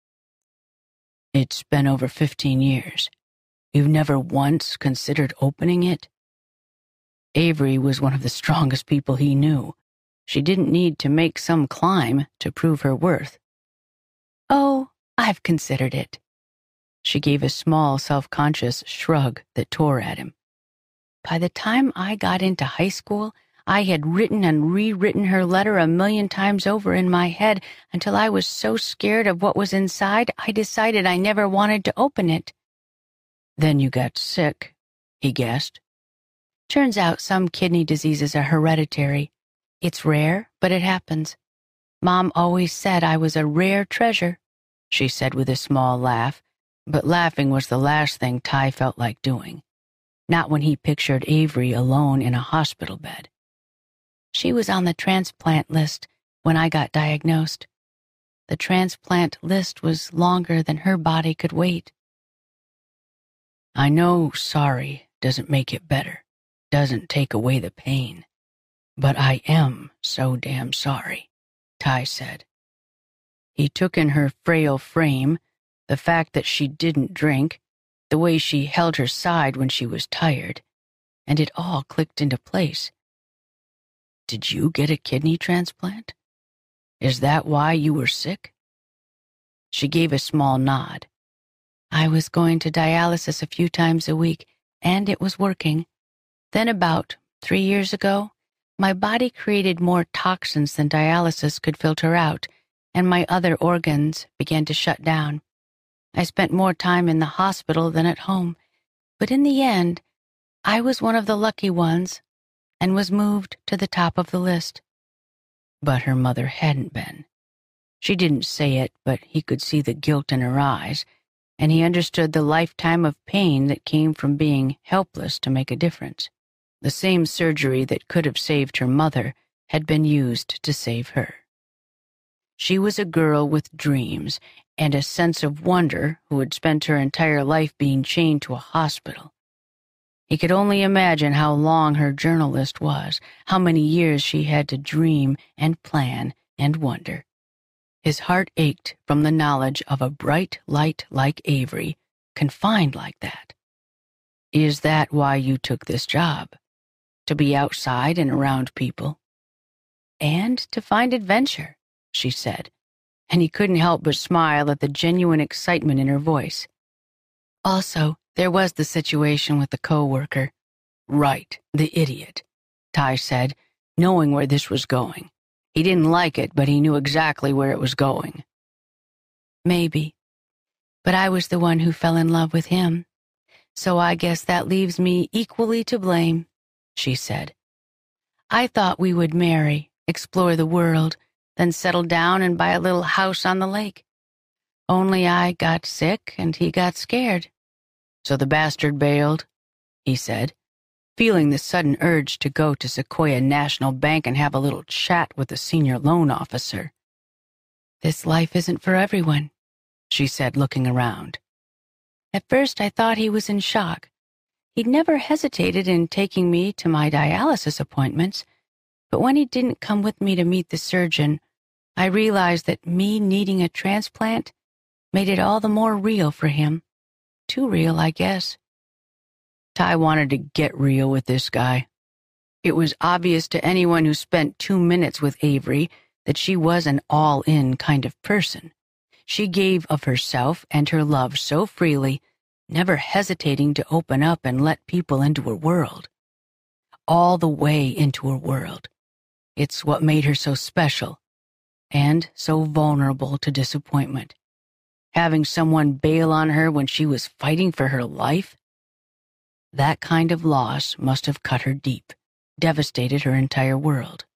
It's been over fifteen years. You've never once considered opening it? Avery was one of the strongest people he knew. She didn't need to make some climb to prove her worth. Oh, I've considered it. She gave a small, self-conscious shrug that tore at him. By the time I got into high school, I had written and rewritten her letter a million times over in my head until I was so scared of what was inside, I decided I never wanted to open it. Then you got sick, he guessed. Turns out some kidney diseases are hereditary. It's rare, but it happens. Mom always said I was a rare treasure, she said with a small laugh, but laughing was the last thing Ty felt like doing. Not when he pictured Avery alone in a hospital bed. She was on the transplant list when I got diagnosed. The transplant list was longer than her body could wait. I know sorry doesn't make it better, doesn't take away the pain, but I am so damn sorry, Ty said. He took in her frail frame, the fact that she didn't drink, the way she held her side when she was tired, and it all clicked into place. Did you get a kidney transplant? Is that why you were sick? She gave a small nod. I was going to dialysis a few times a week, and it was working. Then about three years ago, my body created more toxins than dialysis could filter out, and my other organs began to shut down. I spent more time in the hospital than at home, but in the end, I was one of the lucky ones and was moved to the top of the list. But her mother hadn't been. She didn't say it, but he could see the guilt in her eyes, and he understood the lifetime of pain that came from being helpless to make a difference. The same surgery that could have saved her mother had been used to save her. She was a girl with dreams and a sense of wonder who had spent her entire life being chained to a hospital. He could only imagine how long her journal list was, how many years she had to dream and plan and wonder. His heart ached from the knowledge of a bright light like Avery, confined like that. Is that why you took this job? To be outside and around people? And to find adventure, she said, and he couldn't help but smile at the genuine excitement in her voice. Also, there was the situation with the co-worker. Right, the idiot, Ty said, knowing where this was going. He didn't like it, but he knew exactly where it was going. Maybe. But I was the one who fell in love with him. So I guess that leaves me equally to blame, she said. I thought we would marry, explore the world, then settle down and buy a little house on the lake. Only I got sick and he got scared. So the bastard bailed, he said, feeling the sudden urge to go to Sequoia National Bank and have a little chat with the senior loan officer. This life isn't for everyone, she said, looking around. At first I thought he was in shock. He'd never hesitated in taking me to my dialysis appointments, but when he didn't come with me to meet the surgeon, I realized that me needing a transplant made it all the more real for him. Too real, I guess. Ty wanted to get real with this guy. It was obvious to anyone who spent two minutes with Avery that she was an all-in kind of person. She gave of herself and her love so freely, never hesitating to open up and let people into her world. All the way into her world. It's what made her so special, and so vulnerable to disappointment. Having someone bail on her when she was fighting for her life? That kind of loss must have cut her deep, devastated her entire world.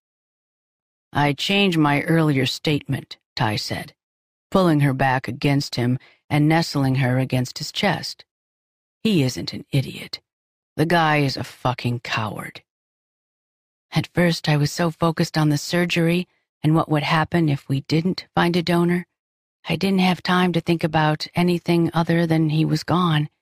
I changed my earlier statement, Ty said, pulling her back against him and nestling her against his chest. He isn't an idiot. The guy is a fucking coward. At first, I was so focused on the surgery and what would happen if we didn't find a donor, I didn't have time to think about anything other than he was gone.